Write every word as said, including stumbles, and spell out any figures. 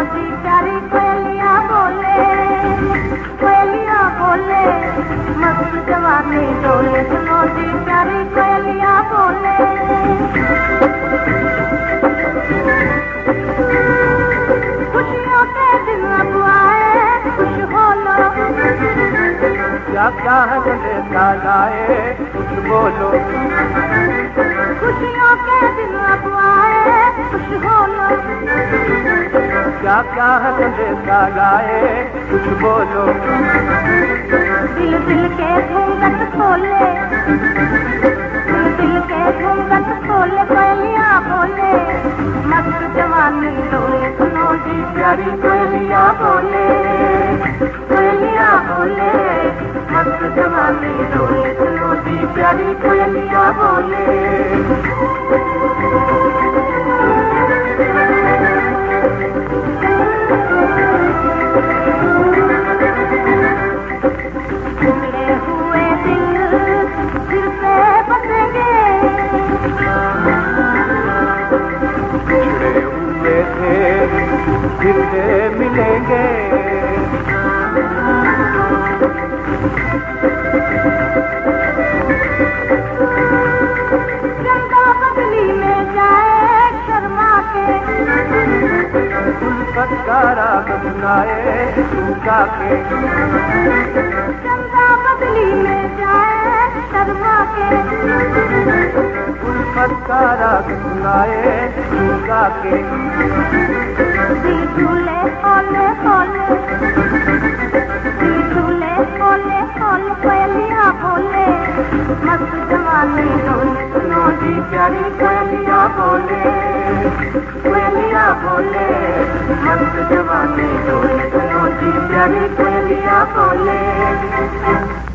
जी प्यारी कोयलियां बोले, कोयलियां बोले, मस्त जवानी डोले, सुनो जी प्यारी कोयलियां बोले। खुशियों के दिन अब आए, खुश हो लो, क्या क्या है संदेशा लाए, कुछ बोलो। खुशियों के दिन अब आए, खुश हो लो, क्या क्या है संदेशा लाए, कुछ बोलो। दिल दिल के घूंघट खोले, दिल दिल के घूंघट खोले, कोयलियां बोले, मस्त जवानी डोले, सुनो जी प्यारी कोयलियां बोले, कोयलियां बोले, मस्त जवानी डोले, सुनो जी प्यारी कोयलियां बोले। टुकड़े हुए दिल फिर से बसेंगे, बिछड़े हुए थे फिर से मिलेंगे। चंदा बदली में जाए शर्मा के, उल्फत का राग सुनाए सूखा के। चंदा बदली में जाए शर्मा के, उल्फत का राग सुनाए सूखा के। दिल झूले खोले खोले, दिल झूले खोले खोले, कोयलियां बोले, मस्त जवानी डोले, सुनो जी प्यारी कोयलियां बोले, कोयलियां बोले, मस्त जवानी डोले, सुनो जी प्यारी कोयलियां बोले।